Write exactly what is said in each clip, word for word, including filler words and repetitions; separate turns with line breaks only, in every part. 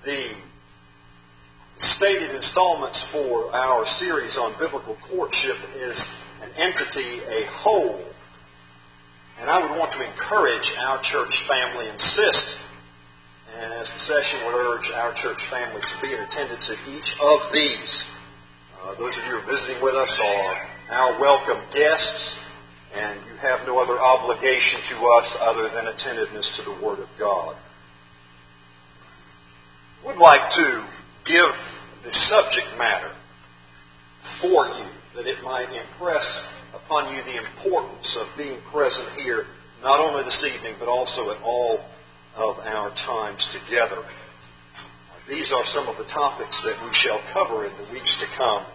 the stated installments for our series on biblical courtship is an entity, a whole. And I would want to encourage our church family, insist, and as the session would urge our church family to be in attendance at each of these. Uh, those of you who are visiting with us are our welcome guests, and you have no other obligation to us other than attentiveness to the Word of God. We'd like to give the subject matter for you, that it might impress upon you the importance of being present here, not only this evening, but also at all of our times together. These are some of the topics that we shall cover in the weeks to come.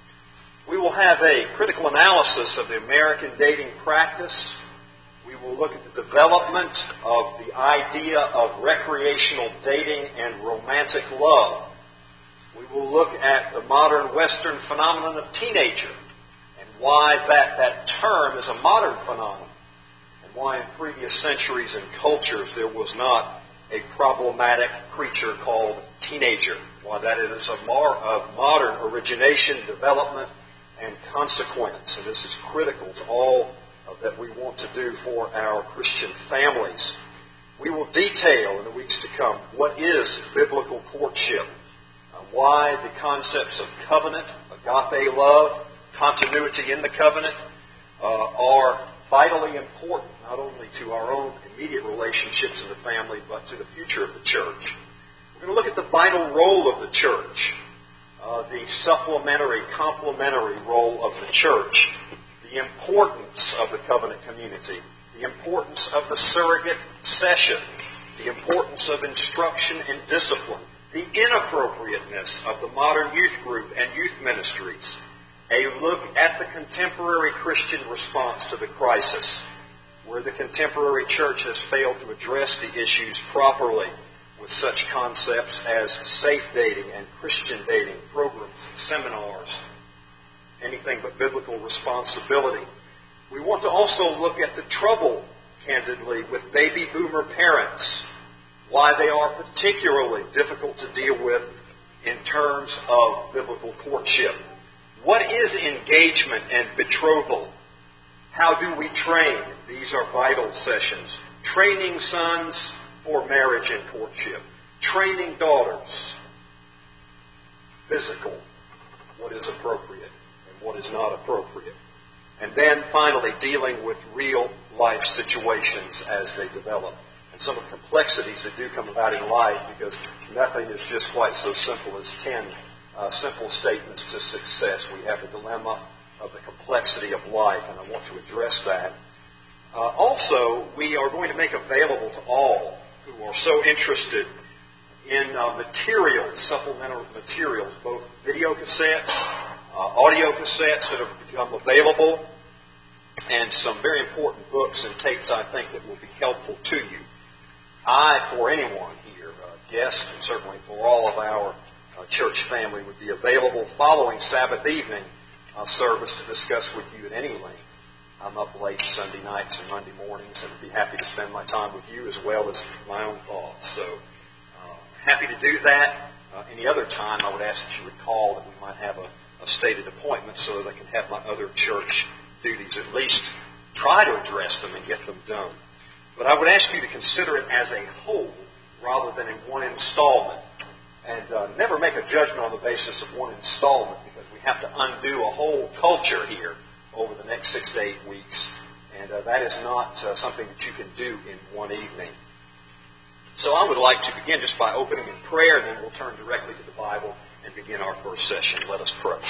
We will have a critical analysis of the American dating practice. We will look at the development of the idea of recreational dating and romantic love. We will look at the modern Western phenomenon of teenager and why that, that term is a modern phenomenon, and why in previous centuries and cultures there was not a problematic creature called teenager, why that is a mar- of modern origination, development, and consequence. And this is critical to all that we want to do for our Christian families. We will detail in the weeks to come what is biblical courtship, uh, why the concepts of covenant, agape love, continuity in the covenant uh, are vitally important, not only to our own immediate relationships in the family, but to the future of the church. We're going to look at the vital role of the church, uh, the supplementary, complementary role of the church, the importance of the covenant community, the importance of the surrogate session, the importance of instruction and discipline, the inappropriateness of the modern youth group and youth ministries, a look at the contemporary Christian response to the crisis, where the contemporary church has failed to address the issues properly with such concepts as safe dating and Christian dating programs, seminars, anything but biblical responsibility. We want to also look at the trouble, candidly, with baby boomer parents, why they are particularly difficult to deal with in terms of biblical courtship. What is engagement and betrothal? How do we train? These are vital sessions. Training sons for marriage and courtship. Training daughters. Physical. What is appropriate and what is not appropriate. And then finally dealing with real life situations as they develop. And some of the complexities that do come about in life, because nothing is just quite so simple as ten Uh, simple statements to success. We have the dilemma of the complexity of life, and I want to address that. Uh, also, we are going to make available to all who are so interested in uh, materials, supplemental materials, both video cassettes, uh, audio cassettes that have become available, and some very important books and tapes, I think, that will be helpful to you. I, for anyone here, uh, guests, and certainly for all of our Uh, church family, would be available following Sabbath evening uh, service to discuss with you at any length. I'm up late Sunday nights and Monday mornings, and would be happy to spend my time with you as well as my own thoughts. So, uh, happy to do that. Uh, any other time, I would ask that you would call that we might have a, a stated appointment so that I can have my other church duties at least try to address them and get them done. But I would ask you to consider it as a whole rather than in one installment. And uh, never make a judgment on the basis of one installment, because we have to undo a whole culture here over the next six to eight weeks. And uh, that is not uh, something that you can do in one evening. So I would like to begin just by opening in prayer, and then we'll turn directly to the Bible and begin our first session. Let us pray.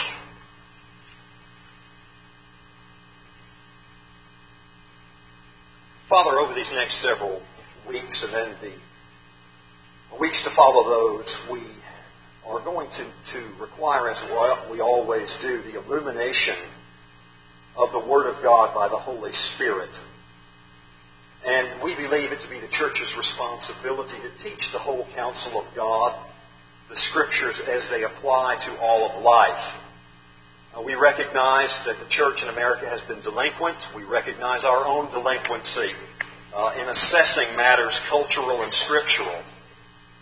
Father, over these next several weeks and then the weeks to follow those, we are going to, to require, as we always do, the illumination of the Word of God by the Holy Spirit. And we believe it to be the church's responsibility to teach the whole counsel of God, the Scriptures as they apply to all of life. Uh, we recognize that the church in America has been delinquent. We recognize our own delinquency uh, in assessing matters cultural and scriptural.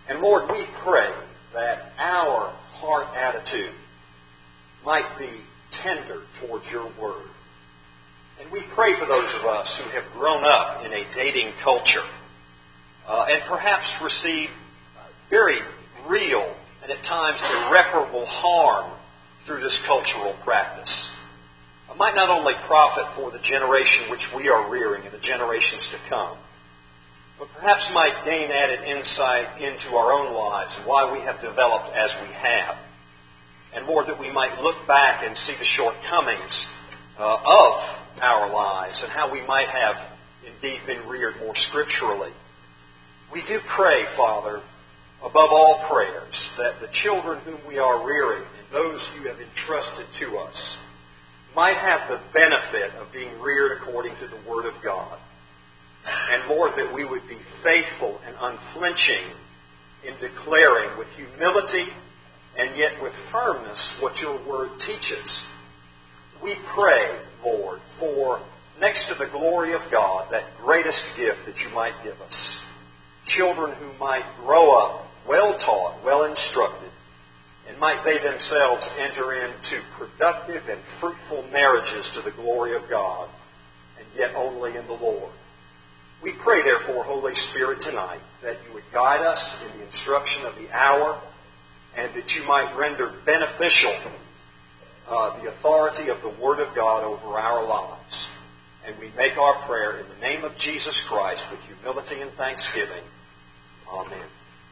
And Lord, we pray that our heart attitude might be tender towards your word. And we pray for those of us who have grown up in a dating culture uh, and perhaps received very real and at times irreparable harm through this cultural practice. I might not only profit for the generation which we are rearing and the generations to come, but perhaps might gain added insight into our own lives and why we have developed as we have. And more that we might look back and see the shortcomings uh, of our lives and how we might have indeed been reared more scripturally. We do pray, Father, above all prayers, that the children whom we are rearing and those you have entrusted to us might have the benefit of being reared according to the Word of God. And Lord, that we would be faithful and unflinching in declaring with humility and yet with firmness what your Word teaches. We pray, Lord, for next to the glory of God, that greatest gift that you might give us. Children who might grow up well taught, well instructed, and might they themselves enter into productive and fruitful marriages to the glory of God, and yet only in the Lord. We pray, therefore, Holy Spirit, tonight, that you would guide us in the instruction of the hour, and that you might render beneficial uh, the authority of the Word of God over our lives. And we make our prayer in the name of Jesus Christ with humility and thanksgiving. Amen.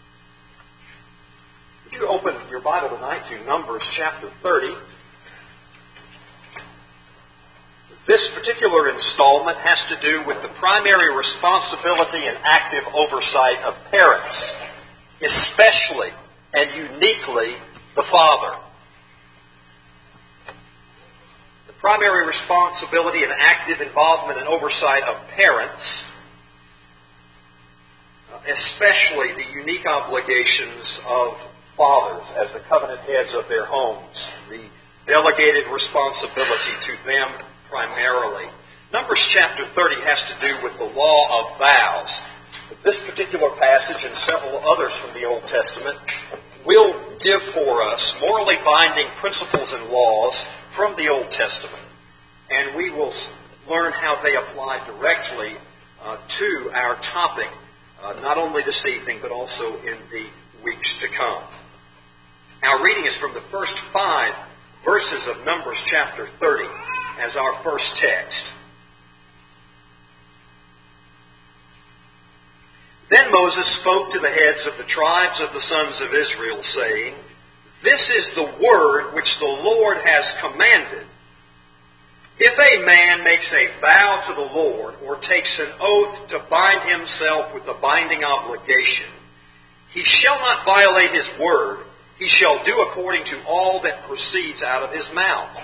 Would you open your Bible tonight to Numbers chapter thirty? This particular installment has to do with the primary responsibility and active oversight of parents, especially and uniquely the father. The primary responsibility and active involvement and oversight of parents, especially the unique obligations of fathers as the covenant heads of their homes, the delegated responsibility to them primarily. Numbers chapter thirty has to do with the law of vows. This particular passage and several others from the Old Testament will give for us morally binding principles and laws from the Old Testament. And we will learn how they apply directly uh, to our topic, uh, not only this evening, but also in the weeks to come. Our reading is from the first five verses of Numbers chapter thirty as our first text. Then Moses spoke to the heads of the tribes of the sons of Israel, saying, This is the word which the Lord has commanded. If a man makes a vow to the Lord, or takes an oath to bind himself with a binding obligation, he shall not violate his word. He shall do according to all that proceeds out of his mouth.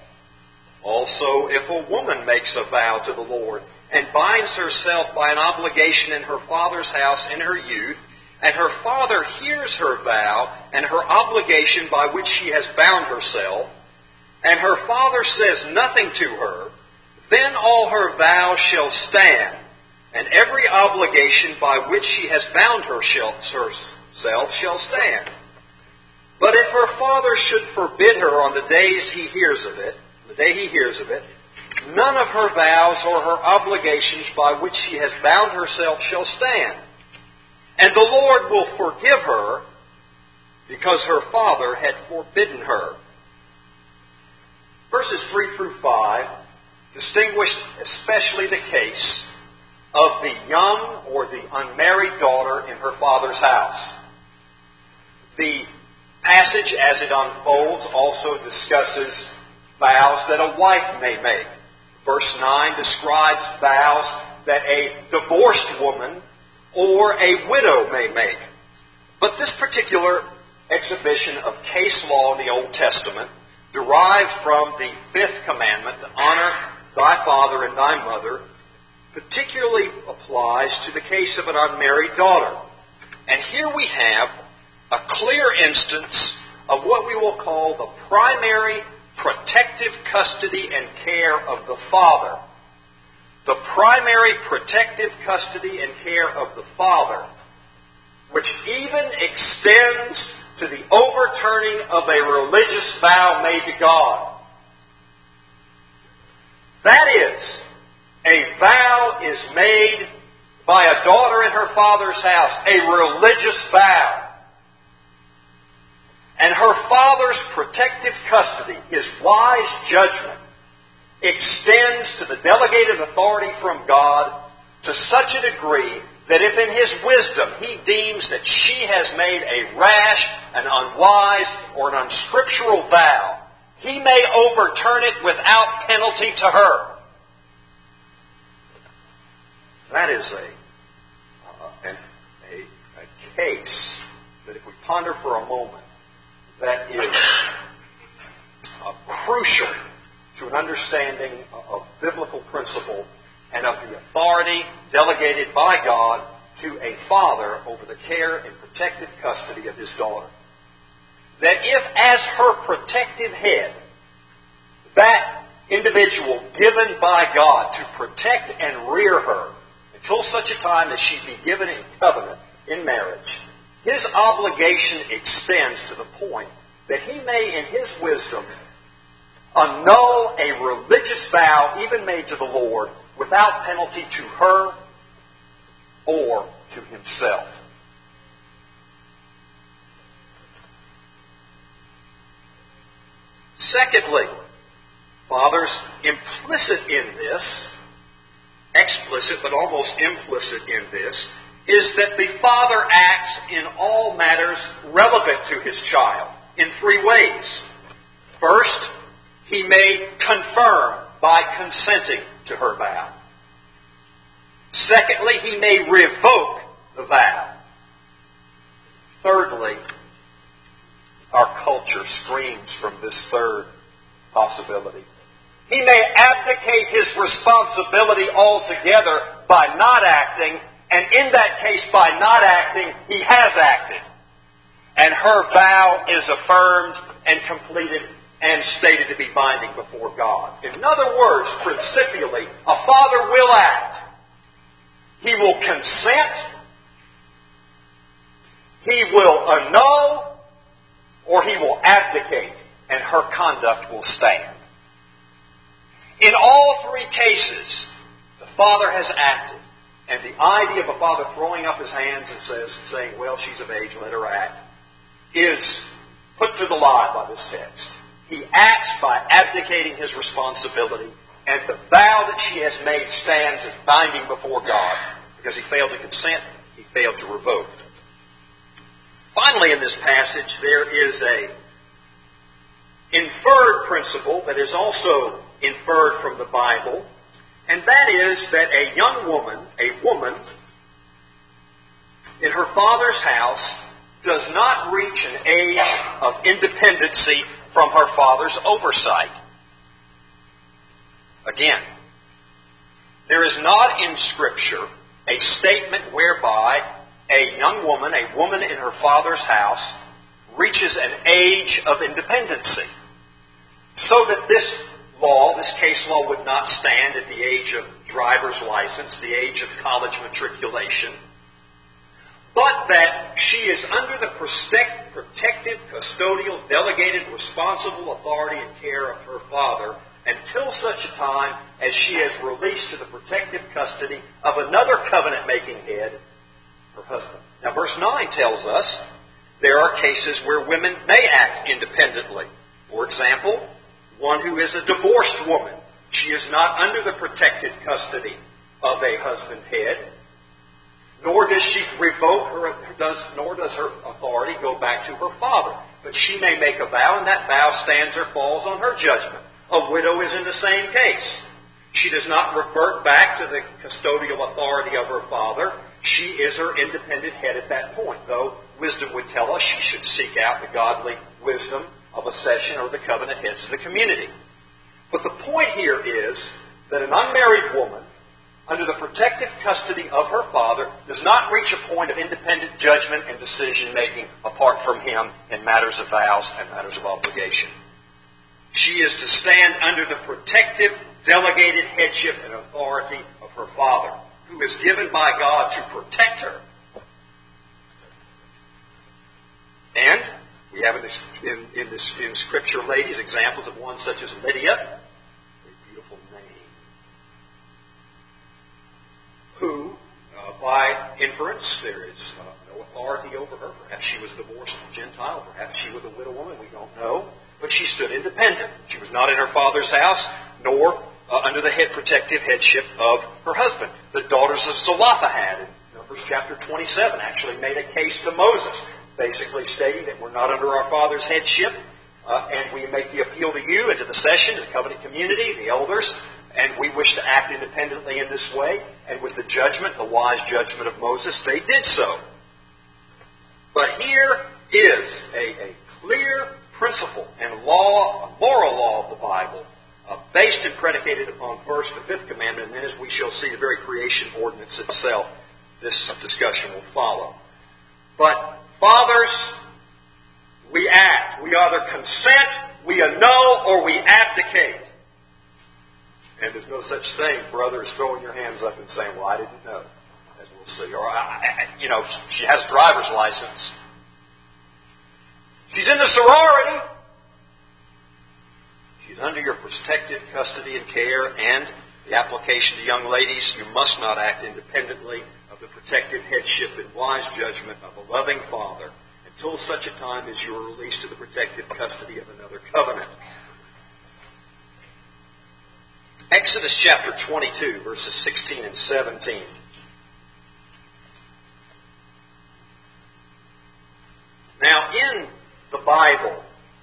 Also, if a woman makes a vow to the Lord, and binds herself by an obligation in her father's house in her youth, and her father hears her vow and her obligation by which she has bound herself, and her father says nothing to her, then all her vows shall stand, and every obligation by which she has bound herself shall stand. But if her father should forbid her on the days he hears of it, the day he hears of it, none of her vows or her obligations by which she has bound herself shall stand. And the Lord will forgive her because her father had forbidden her. Verses three through five distinguished especially the case of the young or the unmarried daughter in her father's house. The passage as it unfolds also discusses vows that a wife may make. Verse nine describes vows that a divorced woman or a widow may make. But this particular exhibition of case law in the Old Testament, derived from the fifth commandment, to honor thy father and thy mother, particularly applies to the case of an unmarried daughter. And here we have a clear instance of what we will call the primary protective custody and care of the father. The primary protective custody and care of the father which even extends to the overturning of a religious vow made to God. That is, a vow is made by a daughter in her father's house, a religious vow. And her father's protective custody, his wise judgment, extends to the delegated authority from God to such a degree that if in his wisdom he deems that she has made a rash, an unwise, or an unscriptural vow, he may overturn it without penalty to her. That is a, uh, an, a, a case that if we ponder for a moment, that is uh, crucial to an understanding of biblical principle and of the authority delegated by God to a father over the care and protective custody of his daughter. That if, as her protective head, that individual given by God to protect and rear her until such a time as she be given in covenant in marriage, his obligation extends to the point that he may, in his wisdom, annul a religious vow even made to the Lord without penalty to her or to himself. Secondly, fathers, implicit in this, explicit but almost implicit in this, is that the father acts in all matters relevant to his child in three ways. First, he may confirm by consenting to her vow. Secondly, he may revoke the vow. Thirdly, our culture screams from this third possibility. He may abdicate his responsibility altogether by not acting, and in that case, by not acting, he has acted. And her vow is affirmed and completed and stated to be binding before God. In other words, principially, a father will act. He will consent, he will annul, or he will abdicate, and her conduct will stand. In all three cases, the father has acted. And the idea of a father throwing up his hands and says, saying, well, she's of age, let her act, is put to the lie by this text. He acts by abdicating his responsibility, and the vow that she has made stands as binding before God. Because he failed to consent, he failed to revoke. Finally, in this passage, there is a inferred principle that is also inferred from the Bible, and that is that a young woman, a woman, in her father's house does not reach an age of independency from her father's oversight. Again, there is not in Scripture a statement whereby a young woman, a woman in her father's house, reaches an age of independency. So that this law, this case law, would not stand at the age of driver's license, the age of college matriculation, but that she is under the protective, custodial, delegated, responsible authority and care of her father until such a time as she is released to the protective custody of another covenant-making head, her husband. Now, verse nine tells us there are cases where women may act independently. For example, one who is a divorced woman. She is not under the protected custody of a husband head, nor does she revoke her, does, nor does her authority go back to her father. But she may make a vow, and that vow stands or falls on her judgment. A widow is in the same case. She does not revert back to the custodial authority of her father. She is her independent head at that point, though wisdom would tell us she should seek out the godly wisdom of a session or the covenant heads of the community. But the point here is that an unmarried woman, under the protective custody of her father, does not reach a point of independent judgment and decision-making apart from him in matters of vows and matters of obligation. She is to stand under the protective, delegated headship and authority of her father, who is given by God to protect her. have in, this, in, in, this, in Scripture, ladies, examples of one such as Lydia, a beautiful name, who, uh, by inference, there is uh, no authority over her. Perhaps she was a divorced Gentile. Perhaps she was a widow woman. We don't know. But she stood independent. She was not in her father's house, nor uh, under the head protective headship of her husband. The daughters of Zelophehad, in Numbers chapter twenty-seven, actually made a case to Moses, basically stating that we're not under our father's headship, uh, and we make the appeal to you and to the session, the covenant community, the elders, and we wish to act independently in this way. And with the judgment, the wise judgment of Moses, they did so. But here is a, a clear principle and law, a moral law of the Bible, uh, based and predicated upon first the fifth commandment, and then as we shall see, the very creation ordinance itself. This discussion will follow. But fathers, we act. We either consent, we annul, or we abdicate. And there's no such thing, brothers, throwing your hands up and saying, well, I didn't know, as we'll see. Or, I, I, you know, she has a driver's license. She's in the sorority. She's under your protective custody and care, and the application to young ladies, you must not act independently of the protective headship and wise judgment of a loving father until such a time as you are released to the protective custody of another covenant. Exodus chapter twenty-two, verses sixteen and seventeen. Now, in the Bible,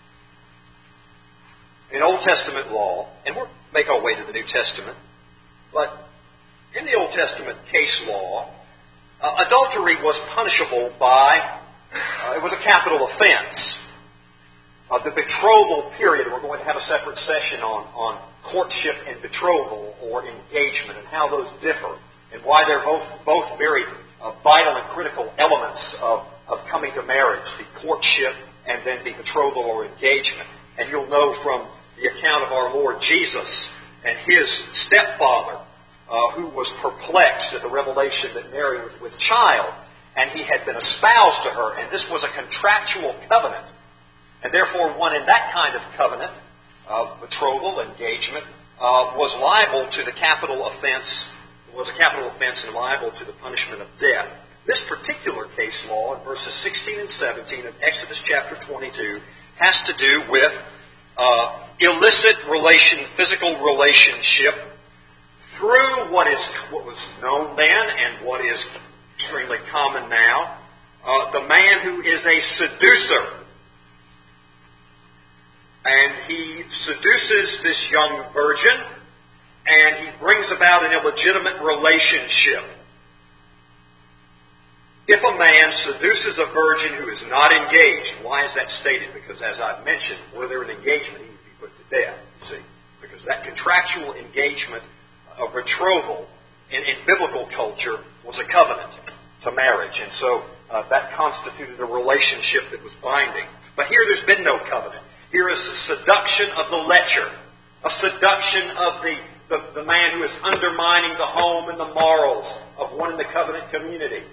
in Old Testament law, and we'll make our way to the New Testament, but in the Old Testament case law, uh, adultery was punishable by, uh, it was a capital offense. Uh, the betrothal period, we're going to have a separate session on, on courtship and betrothal or engagement and how those differ and why they're both, both very uh, vital and critical elements of, of coming to marriage, the courtship and then the betrothal or engagement. And you'll know from the account of our Lord Jesus and his stepfather, uh, who was perplexed at the revelation that Mary was with child, and he had been espoused to her, and this was a contractual covenant. And therefore, one in that kind of covenant, uh, betrothal, engagement, uh, was liable to the capital offense, was a capital offense and liable to the punishment of death. This particular case law in verses sixteen and seventeen of Exodus chapter twenty-two has to do with uh, illicit relation, physical relationship through what is what was known then and what is extremely common now. Uh, the man who is a seducer. And he seduces this young virgin, and he brings about an illegitimate relationship. If a man seduces a virgin who is not engaged, why is that stated? Because as I've mentioned, were there an engagement, he would be put to death, you see. Because that contractual engagement of betrothal in, in biblical culture was a covenant to marriage. And so uh, that constituted a relationship that was binding. But here there's been no covenant. Here is a seduction of the lecher, a seduction of the, the, the man who is undermining the home and the morals of one in the covenant community.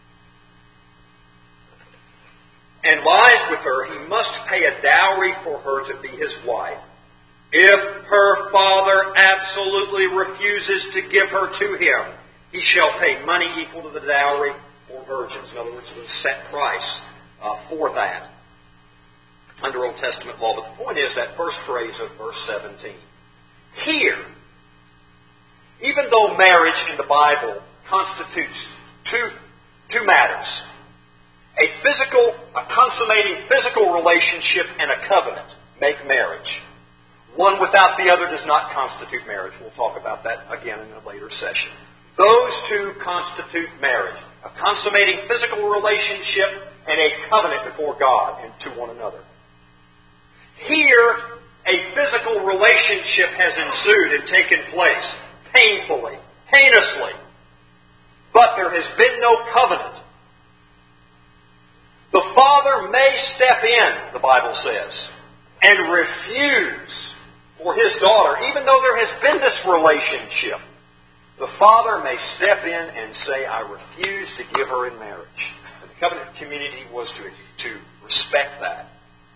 And lies with her, he must pay a dowry for her to be his wife. If her father absolutely refuses to give her to him, he shall pay money equal to the dowry for virgins. In other words, there's a set price uh, for that under Old Testament law. But the point is that first phrase of verse seventeen. Here, even though marriage in the Bible constitutes two, two matters, a physical, a consummating physical relationship and a covenant make marriage. One without the other does not constitute marriage. We'll talk about that again in a later session. Those two constitute marriage. A consummating physical relationship and a covenant before God and to one another. Here, a physical relationship has ensued and taken place, painfully, heinously. But there has been no covenant. The father may step in, the Bible says, and refuse for his daughter, even though there has been this relationship. The father may step in and say, I refuse to give her in marriage. And the covenant community was to, to respect that.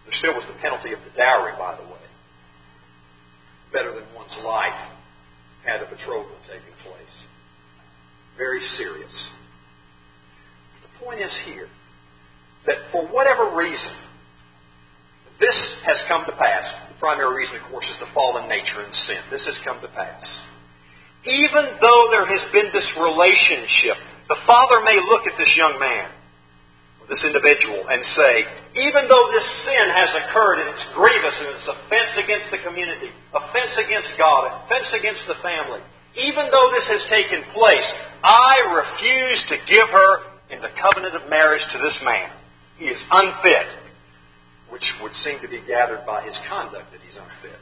There still was the penalty of the dowry, by the way. Better than one's life had a betrothal taking place. Very serious. The point is here that for whatever reason, this has come to pass. The primary reason, of course, is the fallen nature and sin. This has come to pass. Even though there has been this relationship, the father may look at this young man, or this individual, and say, even though this sin has occurred and it's grievous and it's offense against the community, offense against God, offense against the family, even though this has taken place, I refuse to give her in the covenant of marriage to this man. He is unfit, which would seem to be gathered by his conduct that he's unfit.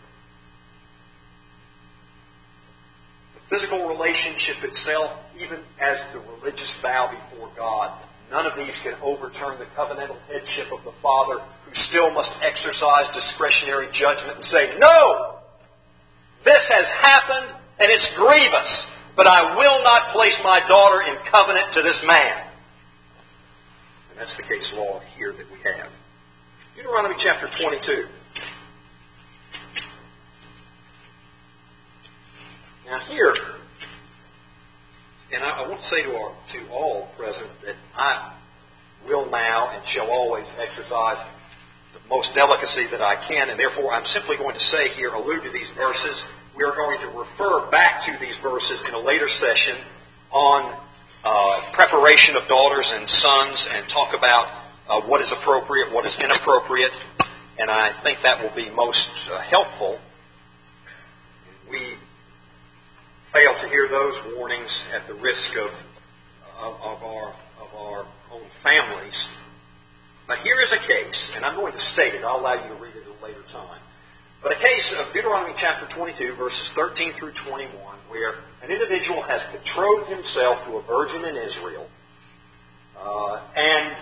The physical relationship itself, even as the religious vow before God, none of these can overturn the covenantal headship of the Father, who still must exercise discretionary judgment and say, no! This has happened and it's grievous, but I will not place my daughter in covenant to this man. And that's the case law here that we have. Deuteronomy chapter twenty-two. Now here, and I, I want to say to, our, to all present that I will now and shall always exercise the most delicacy that I can, and therefore I'm simply going to say here, allude to these verses. We are going to refer back to these verses in a later session on uh, preparation of daughters and sons and talk about uh, what is appropriate, what is inappropriate, and I think that will be most uh, helpful. We fail to hear those warnings at the risk of, of, of, our, of our own families. But here is a case, and I'm going to state it. I'll allow you to read it at a later time. But a case of Deuteronomy chapter twenty-two, verses thirteen through twenty-one, where an individual has betrothed himself to a virgin in Israel, uh, and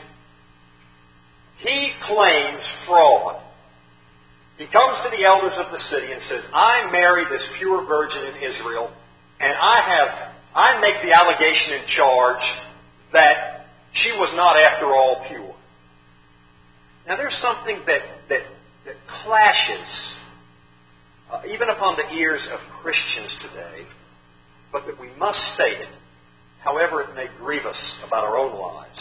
he claims fraud. He comes to the elders of the city and says, I married this pure virgin in Israel, and I have, I make the allegation in charge that she was not after all pure. Now there's something that, that, that clashes uh, even upon the ears of Christians today, but that we must state it, however it may grieve us about our own lives.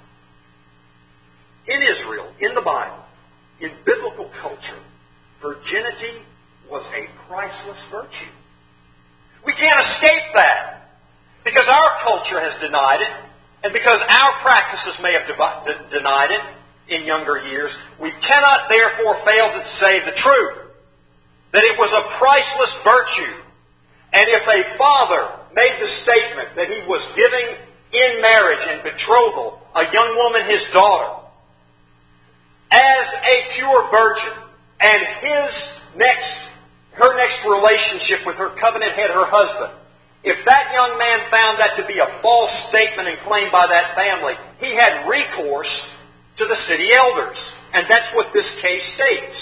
In Israel, in the Bible, in biblical culture, virginity was a priceless virtue. We can't escape that because our culture has denied it, and because our practices may have de- denied it in younger years. We cannot therefore fail to say the truth, that it was a priceless virtue. And if a father made the statement that he was giving in marriage and betrothal a young woman, his daughter, as a pure virgin, and his next, her next relationship with her covenant head, her husband, if that young man found that to be a false statement and claim by that family, he had recourse to the city elders. And that's what this case states.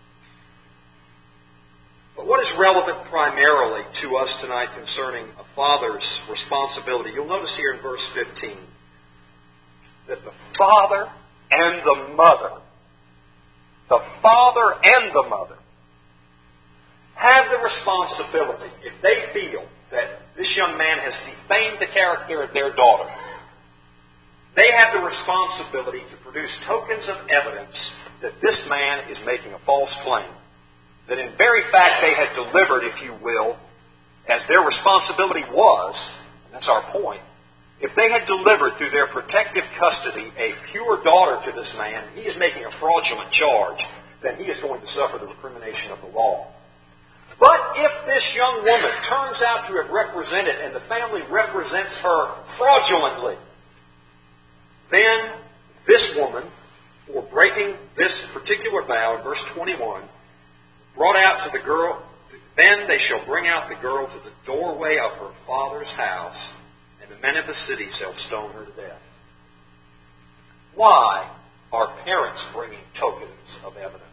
But what is relevant primarily to us tonight concerning a father's responsibility, you'll notice here in verse fifteen that the father and the mother, the father and the mother, have the responsibility, if they feel that this young man has defamed the character of their daughter, they have the responsibility to produce tokens of evidence that this man is making a false claim. That in very fact they had delivered, if you will, as their responsibility was, and that's our point, if they had delivered through their protective custody a pure daughter to this man, he is making a fraudulent charge, then he is going to suffer the recrimination of the law. But if this young woman turns out to have represented, and the family represents her fraudulently, then this woman, for breaking this particular vow, in verse twenty-one, brought out to the girl, then they shall bring out the girl to the doorway of her father's house, and the men of the city shall stone her to death. Why are parents bringing tokens of evidence?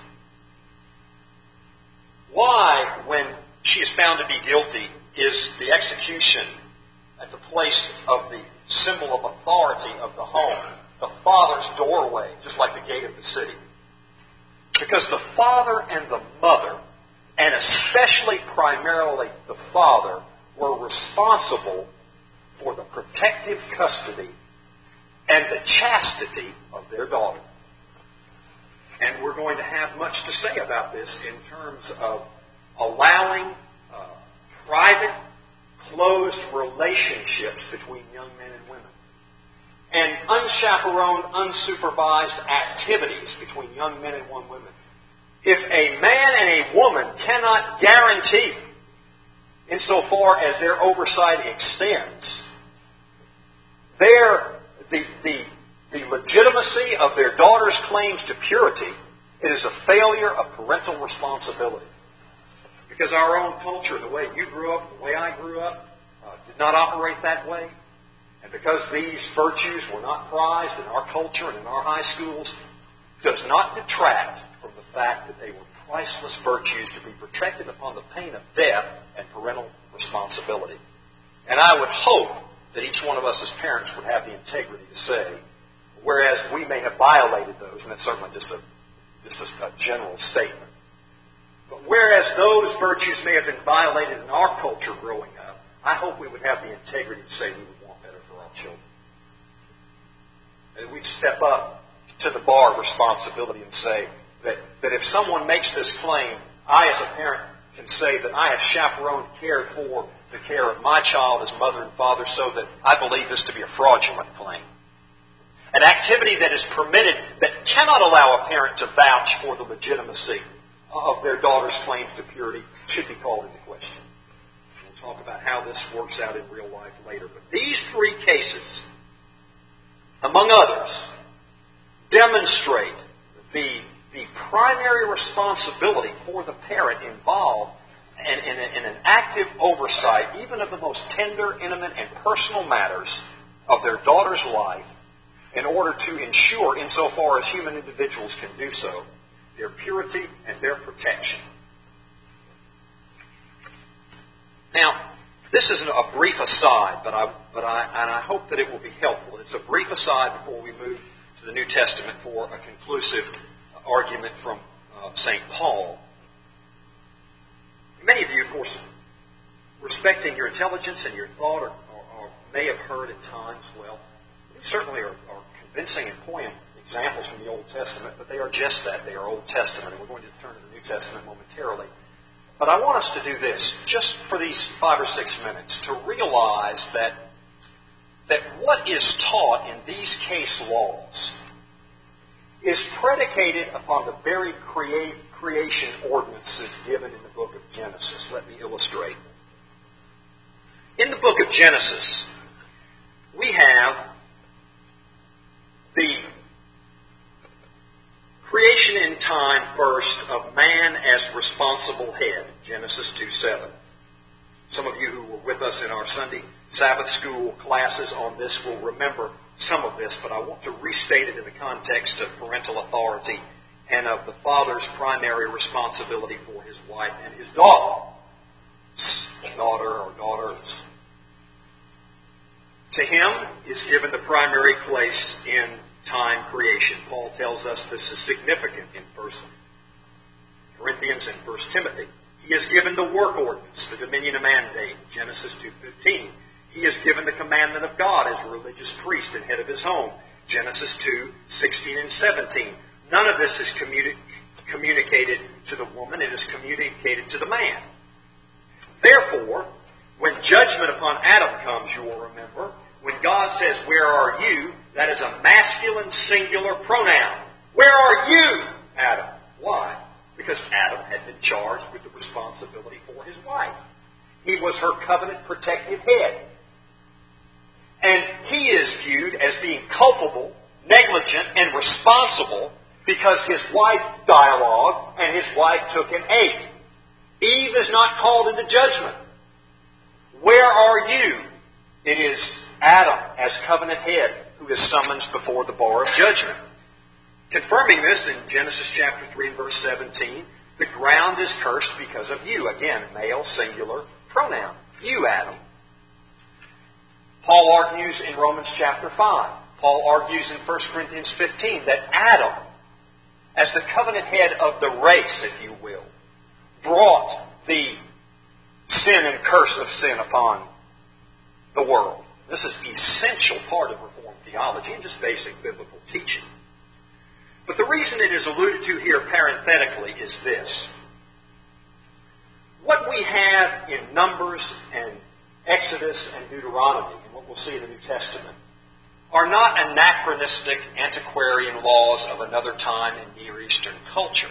Why, when she is found to be guilty, is the execution at the place of the symbol of authority of the home, the father's doorway, just like the gate of the city? Because the father and the mother, and especially primarily the father, were responsible for the protective custody and the chastity of their daughter. And we're going to have much to say about this in terms of allowing uh, private, closed relationships between young men and women, and unchaperoned, unsupervised activities between young men and young women. If a man and a woman cannot guarantee, insofar as their oversight extends, their the the the legitimacy of their daughter's claims to purity, it is a failure of parental responsibility. Because our own culture, the way you grew up, the way I grew up, uh, did not operate that way. And because these virtues were not prized in our culture and in our high schools, does not detract from the fact that they were priceless virtues to be protected upon the pain of death and parental responsibility. And I would hope that each one of us as parents would have the integrity to say, whereas we may have violated those, and it's certainly just a, just a general statement, but whereas those virtues may have been violated in our culture growing up, I hope we would have the integrity to say we would want better for our children. And we'd step up to the bar of responsibility and say that, that if someone makes this claim, I as a parent can say that I have chaperoned, cared for the care of my child as mother and father, so that I believe this to be a fraudulent claim. An activity that is permitted that cannot allow a parent to vouch for the legitimacy of their daughter's claims to purity should be called into question. We'll talk about how this works out in real life later. But these three cases, among others, demonstrate the, the primary responsibility for the parent involved in, in, in an active oversight, even of the most tender, intimate, and personal matters of their daughter's life, in order to ensure, insofar as human individuals can do so, their purity and their protection. Now, this is a brief aside, but I, but I, and I hope that it will be helpful. It's a brief aside before we move to the New Testament for a conclusive argument from uh, Saint Paul. Many of you, of course, respecting your intelligence and your thought, or, or, or may have heard at times, well, we certainly are, are convincing and poignant examples from the Old Testament, but they are just that. They are Old Testament, and we're going to turn to the New Testament momentarily. But I want us to do this, just for these five or six minutes, to realize that, that what is taught in these case laws is predicated upon the very create, creation ordinances given in the book of Genesis. Let me illustrate. In the book of Genesis, we have the creation in time first of man as responsible head, Genesis two seven. Some of you who were with us in our Sunday Sabbath school classes on this will remember some of this, but I want to restate it in the context of parental authority and of the father's primary responsibility for his wife and his daughter. Daughter or daughters. To him is given the primary place in time creation. Paul tells us this is significant in First Corinthians and First Timothy. He has given the work ordinance, the dominion of mandate, Genesis two fifteen. He has given the commandment of God as a religious priest and head of his home, Genesis two sixteen and seventeen. None of this is communi- communicated to the woman, it is communicated to the man. Therefore, when judgment upon Adam comes, you will remember, when God says, "Where are you?" that is a masculine singular pronoun. Where are you, Adam? Why? Because Adam had been charged with the responsibility for his wife. He was her covenant protective head. And he is viewed as being culpable, negligent, and responsible because his wife dialogued and his wife took and ate. Eve is not called into judgment. Where are you? It is Adam as covenant head who is summoned before the bar of judgment. Confirming this in Genesis chapter three, verse seventeen, the ground is cursed because of you. Again, male singular pronoun. You, Adam. Paul argues in Romans chapter five. Paul argues in First Corinthians fifteen that Adam as the covenant head of the race, if you will, brought the sin and curse of sin upon the world. This is an essential part of Reformed theology and just basic biblical teaching. But the reason it is alluded to here parenthetically is this. What we have in Numbers and Exodus and Deuteronomy, and what we'll see in the New Testament, are not anachronistic, antiquarian laws of another time in Near Eastern culture.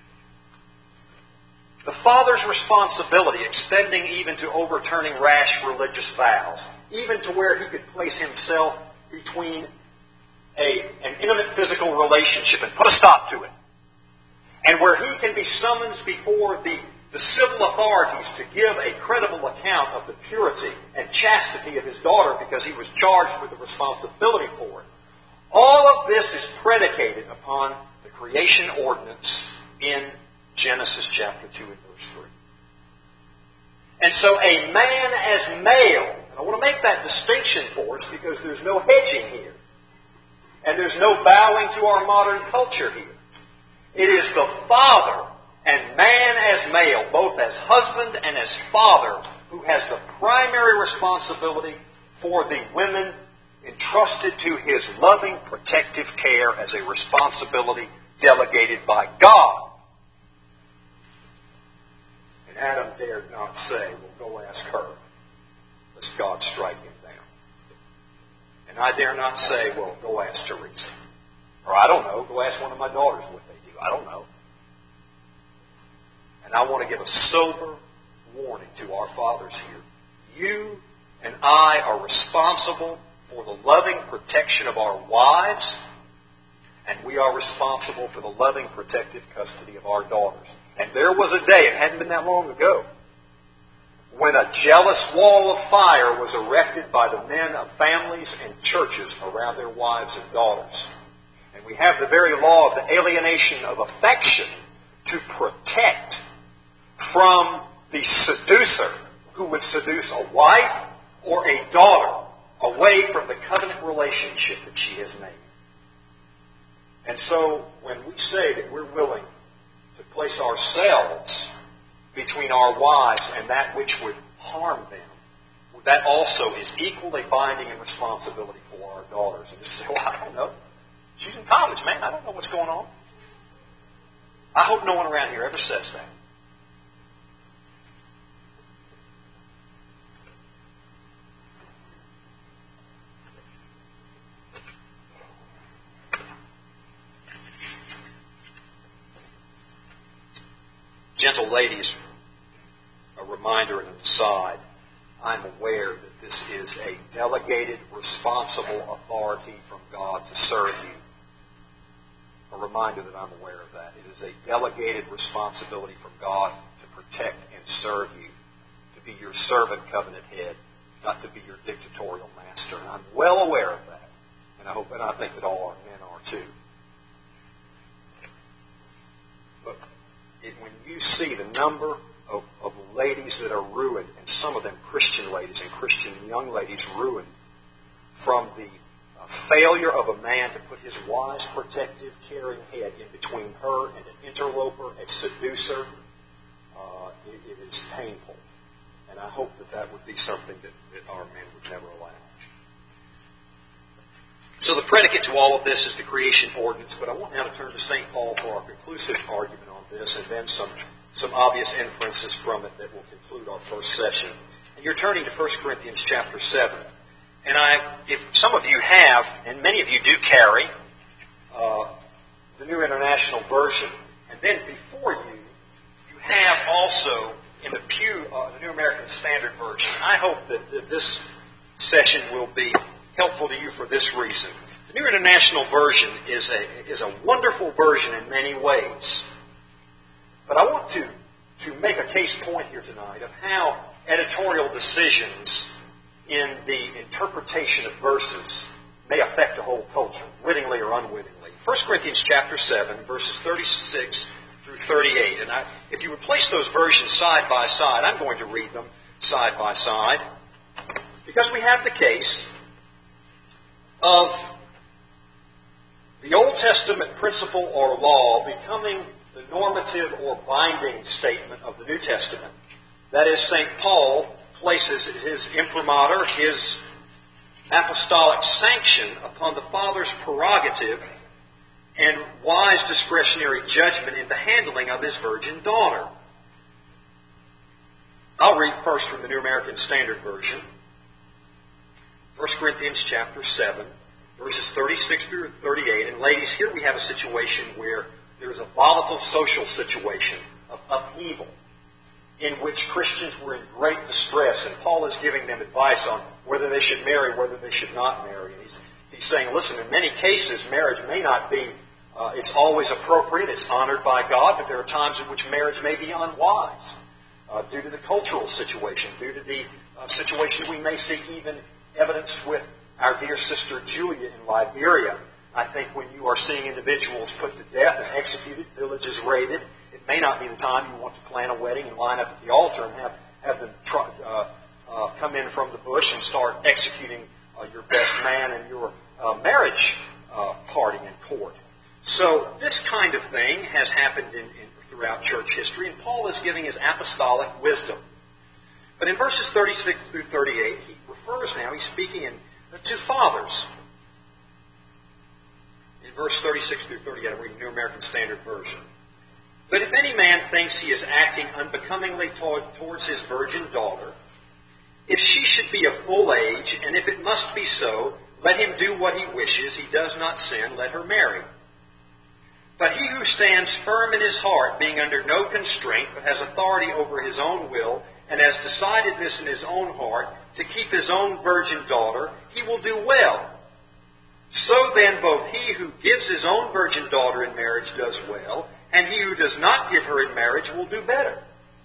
The father's responsibility, extending even to overturning rash religious vows, even to where he could place himself between a, an intimate physical relationship and put a stop to it, and where he can be summoned before the, the civil authorities to give a credible account of the purity and chastity of his daughter because he was charged with the responsibility for it. All of this is predicated upon the creation ordinance in Genesis chapter two and verse three. And so a man as male, and I want to make that distinction for us because there's no hedging here. And there's no bowing to our modern culture here. It is the father and man as male, both as husband and as father, who has the primary responsibility for the women entrusted to his loving, protective care as a responsibility delegated by God. And Adam dared not say, well, go ask her, lest God strike him down. And I dare not say, well, go ask Teresa. Or I don't know, go ask one of my daughters what they do. I don't know. And I want to give a sober warning to our fathers here. You and I are responsible for the loving protection of our wives, and we are responsible for the loving, protective custody of our daughters. And there was a day, it hadn't been that long ago, when a jealous wall of fire was erected by the men of families and churches around their wives and daughters. And we have the very law of the alienation of affection to protect from the seducer who would seduce a wife or a daughter away from the covenant relationship that she has made. And so when we say that we're willing to place ourselves between our wives and that which would harm them, that also is equally binding and responsibility for our daughters. And you say, well, I don't know. She's in college, man. I don't know what's going on. I hope no one around here ever says that. Gentle ladies, a reminder and an aside, I'm aware that this is a delegated, responsible authority from God to serve you. A reminder that I'm aware of that. It is a delegated responsibility from God to protect and serve you, to be your servant covenant head, not to be your dictatorial master. And I'm well aware of that. And I hope, and I think that all our men are too. But it, when you see the number of, of ladies that are ruined, and some of them Christian ladies and Christian young ladies ruined from the uh, failure of a man to put his wise, protective, caring head in between her and an interloper, a seducer, uh, it, it is painful. And I hope that that would be something that, that our men would never allow. So the predicate to all of this is the creation ordinance, but I want now to turn to Saint Paul for our conclusive argument on this, and then some, some obvious inferences from it that will conclude our first session. And you're turning to First Corinthians chapter seven. And I, if some of you have, and many of you do carry, uh, the New International Version, and then before you, you have also in the Pew, uh, the New American Standard Version. I hope that, that this session will be helpful to you for this reason. The New International Version is a, is a wonderful version in many ways. But I want to, to make a case point here tonight of how editorial decisions in the interpretation of verses may affect a whole culture, wittingly or unwittingly. First Corinthians chapter seven, verses thirty-six through thirty-eight. And I, if you would place those versions side by side, I'm going to read them side by side, because we have the case of the Old Testament principle or law becoming the normative or binding statement of the New Testament. That is, Saint Paul places his imprimatur, his apostolic sanction upon the Father's prerogative and wise discretionary judgment in the handling of his virgin daughter. I'll read first from the New American Standard Version. First Corinthians chapter seven, verses thirty-six through thirty-eight. And ladies, here we have a situation where there is a volatile social situation of upheaval in which Christians were in great distress. And Paul is giving them advice on whether they should marry, whether they should not marry. And he's, he's saying, listen, in many cases, marriage may not be, uh, it's always appropriate, it's honored by God, but there are times in which marriage may be unwise uh, due to the cultural situation, due to the uh, situation we may see even evidenced with our dear sister Julia in Liberia. I think when you are seeing individuals put to death and executed, villages raided, it may not be the time you want to plan a wedding and line up at the altar and have, have them try, uh, uh, come in from the bush and start executing uh, your best man and your uh, marriage uh, party in court. So this kind of thing has happened in, in, throughout church history, and Paul is giving his apostolic wisdom. But in verses thirty-six through thirty-eight, he refers now, he's speaking in, to fathers. In verse thirty-six through thirty-eight, I'm reading New American Standard Version. But if any man thinks he is acting unbecomingly toward, towards his virgin daughter, if she should be of full age, and if it must be so, let him do what he wishes, he does not sin, let her marry. But he who stands firm in his heart, being under no constraint, but has authority over his own will, and has decided this in his own heart, to keep his own virgin daughter, he will do well. So then both he who gives his own virgin daughter in marriage does well, and he who does not give her in marriage will do better.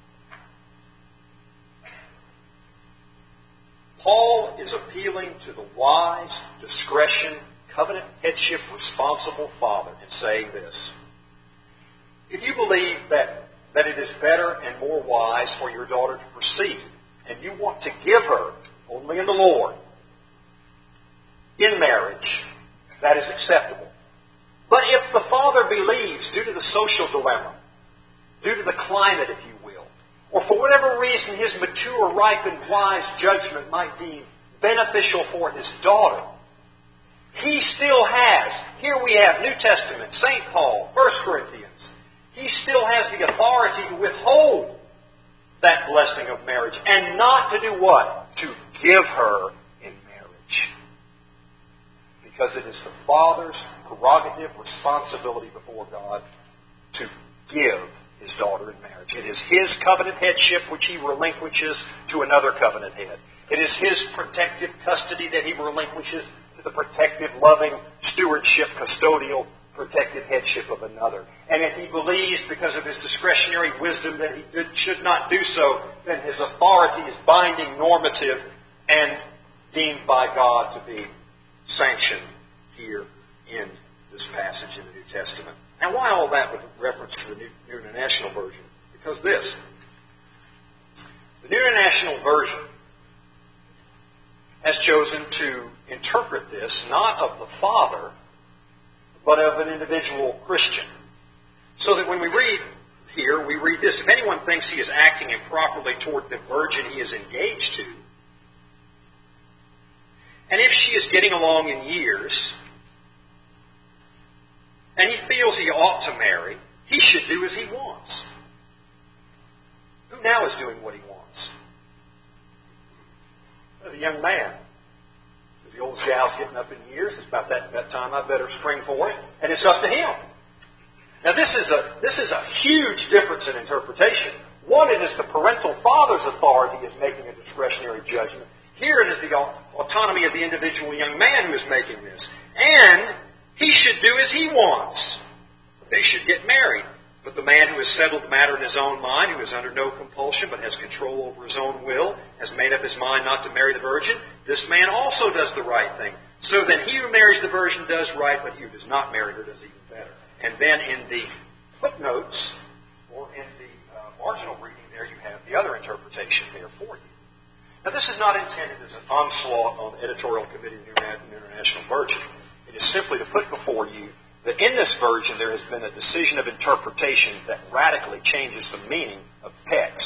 Paul is appealing to the wise, discretion, covenant headship, responsible father and saying this. If you believe that, that it is better and more wise for your daughter to proceed, and you want to give her only in the Lord, in marriage, that is acceptable. But if the father believes, due to the social dilemma, due to the climate, if you will, or for whatever reason his mature, ripened, wise judgment might deem beneficial for his daughter, he still has, here we have New Testament, Saint Paul, First Corinthians, he still has the authority to withhold that blessing of marriage and not to do what? To give her in marriage. Because it is the father's prerogative, responsibility before God to give his daughter in marriage. It is his covenant headship which he relinquishes to another covenant head. It is his protective custody that he relinquishes to the protective, loving stewardship, custodial, protective headship of another. And if he believes, because of his discretionary wisdom, that he did, should not do so, then his authority is binding, normative, and deemed by God to be sanctioned here in this passage in the New Testament. Now, why all that with reference to the New, New International Version? Because this. The New International Version has chosen to interpret this not of the Father, but of an individual Christian. So that when we read here, we read this. If anyone thinks he is acting improperly toward the virgin he is engaged to, and if she is getting along in years, and he feels he ought to marry, he should do as he wants. Who now is doing what he wants? The young man. Because the old gal's getting up in years. It's about that, that time I better spring for it. And it's up to him. Now this is a this is a huge difference in interpretation. One, it is the parental father's authority is making a discretionary judgment. Here it is the autonomy of the individual young man who is making this. And he should do as he wants. They should get married. But the man who has settled the matter in his own mind, who is under no compulsion but has control over his own will, has made up his mind not to marry the virgin, this man also does the right thing. So then he who marries the virgin does right, but he who does not marry her does even better. And then in the footnotes, or in the uh, marginal reading there, you have the other interpretation there for you. Now this is not intended as an onslaught on the editorial committee of the International Virgin. It is simply to put before you that in this version there has been a decision of interpretation that radically changes the meaning of the text.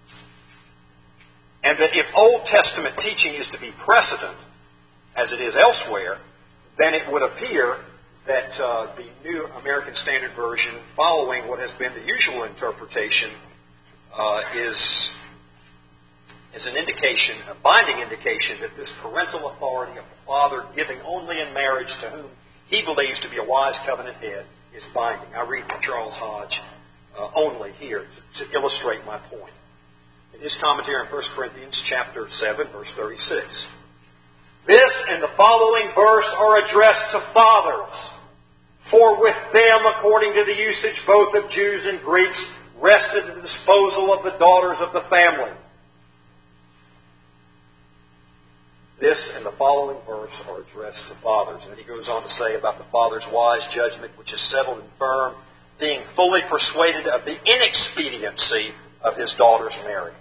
And that if Old Testament teaching is to be precedent, as it is elsewhere, then it would appear that uh, the New American Standard Version, following what has been the usual interpretation, uh, is, is an indication, a binding indication, that this parental authority of the father giving only in marriage to whom he believes to be a wise covenant head is binding. I read from Charles Hodge uh, only here to, to illustrate my point. In his commentary on First Corinthians chapter seven, verse thirty-six. This and the following verse are addressed to fathers. For with them, according to the usage both of Jews and Greeks, rested the disposal of the daughters of the family. This and the following verse are addressed to fathers. And then he goes on to say about the father's wise judgment, which is settled and firm, being fully persuaded of the inexpediency of his daughter's marriage.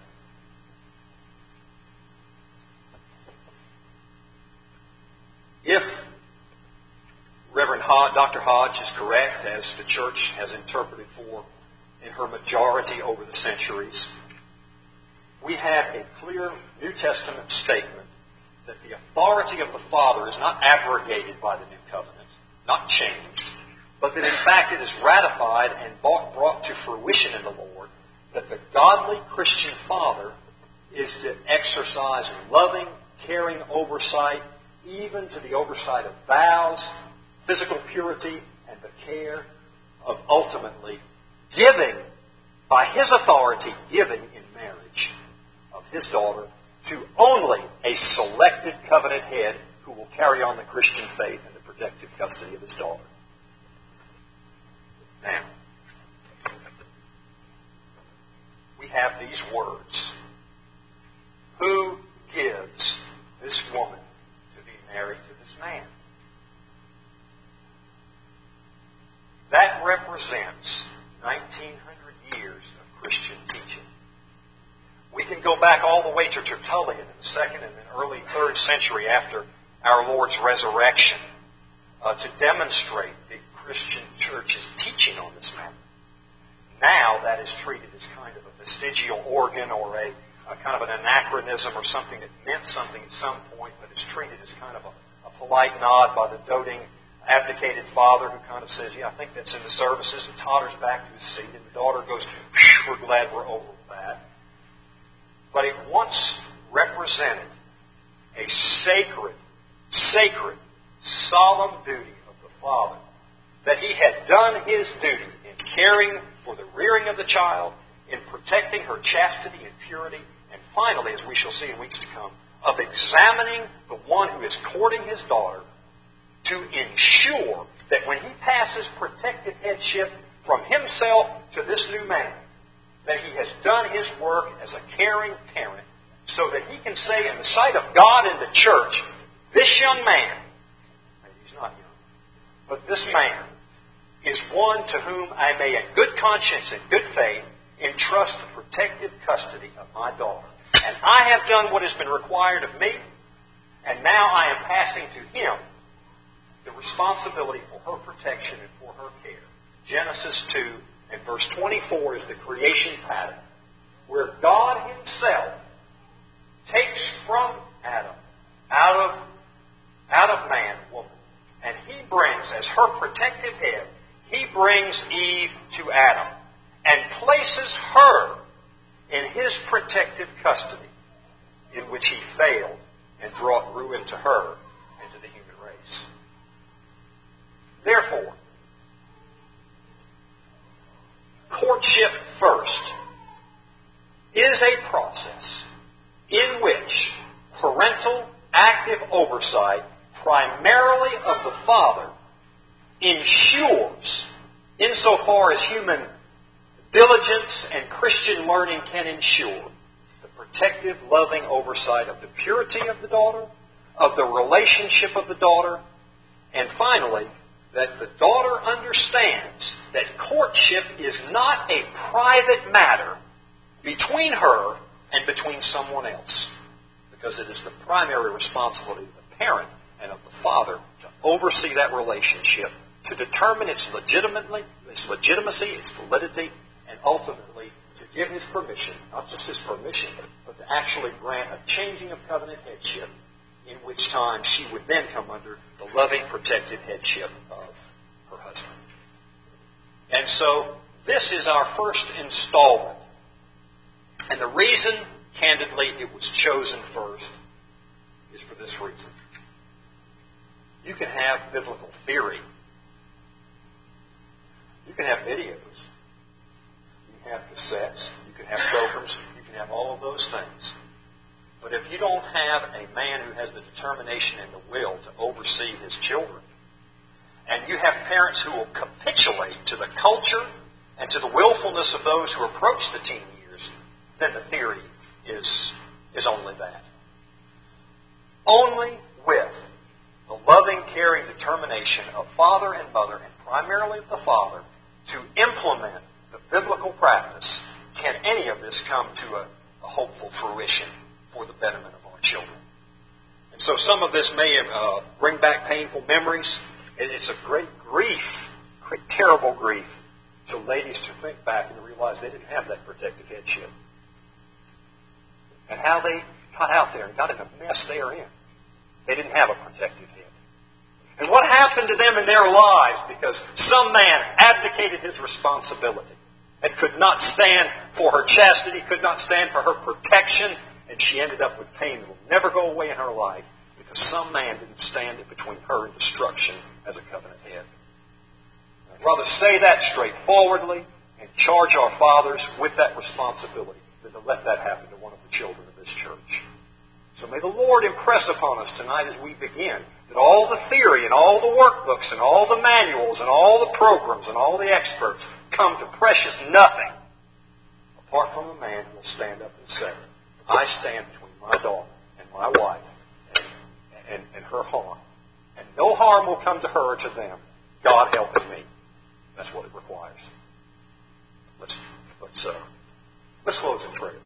If Reverend Hodge, Doctor Hodge is correct, as the Church has interpreted for in her majority over the centuries, we have a clear New Testament statement that the authority of the Father is not abrogated by the New Covenant, not changed, but that in fact it is ratified and brought to fruition in the Lord, that the godly Christian Father is to exercise loving, caring oversight, even to the oversight of vows, physical purity, and the care of ultimately giving, by his authority, giving in marriage of his daughter to only a selected covenant head who will carry on the Christian faith and the protective custody of his daughter. Now, we have these words. Who gives this woman married to this man? That represents nineteen hundred years of Christian teaching. We can go back all the way to Tertullian in the second and then early third century after our Lord's resurrection uh, to demonstrate the Christian Church's teaching on this matter. Now that is treated as kind of a vestigial organ or a A kind of an anachronism or something that meant something at some point, but is treated as kind of a, a polite nod by the doting, abdicated father who kind of says, yeah, I think that's in the services, and totters back to his seat, and the daughter goes, we're glad we're over with that. But it once represented a sacred, sacred, solemn duty of the father, that he had done his duty in caring for the rearing of the child, in protecting her chastity and purity, and finally, as we shall see in weeks to come, of examining the one who is courting his daughter to ensure that when he passes protective headship from himself to this new man, that he has done his work as a caring parent so that he can say in the sight of God and the church, this young man, maybe he's not young, but this man is one to whom I may in good conscience and good faith entrust the protective custody of my daughter. And I have done what has been required of me, and now I am passing to him the responsibility for her protection and for her care. Genesis two and verse twenty-four is the creation pattern, where God himself takes from Adam, out of, out of man, woman, and he brings, as her protective head, he brings Eve to Adam, and places her in his protective custody, in which he failed and brought ruin to her and to the human race. Therefore, courtship first is a process in which parental active oversight, primarily of the father, ensures, insofar as human diligence and Christian learning can ensure, the protective, loving oversight of the purity of the daughter, of the relationship of the daughter, and finally, that the daughter understands that courtship is not a private matter between her and between someone else, because it is the primary responsibility of the parent and of the father to oversee that relationship, to determine its legitimately, its legitimacy, its validity, and ultimately to give his permission, not just his permission, but to actually grant a changing of covenant headship, in which time she would then come under the loving, protective headship of her husband. And so this is our first installment. And the reason, candidly, it was chosen first is for this reason. You can have biblical theory. You can have videos. You can have cassettes. You can have programs. You can have all of those things. But if you don't have a man who has the determination and the will to oversee his children, and you have parents who will capitulate to the culture and to the willfulness of those who approach the teen years, then the theory is, is only that. Only with the loving, caring determination of father and mother, and primarily the father, to implement the biblical practice can any of this come to a, a hopeful fruition for the betterment of our children. And so some of this may uh, bring back painful memories. It's a great grief, great terrible grief to ladies to think back and realize they didn't have that protective headship. And how they got out there and got in the mess they are in. They didn't have a protective head. And what happened to them in their lives because some man abdicated his responsibility and could not stand for her chastity, could not stand for her protection, and she ended up with pain that will never go away in her life because some man didn't stand in between her and destruction as a covenant head. I'd rather say that straightforwardly and charge our fathers with that responsibility than to let that happen to one of the children of this church. So may the Lord impress upon us tonight as we begin that all the theory and all the workbooks and all the manuals and all the programs and all the experts come to precious nothing apart from a man who will stand up and say, I stand between my daughter and my wife and, and, and her harm. And no harm will come to her or to them. God helping me. That's what it requires. Let's, let's, uh, let's close in prayer.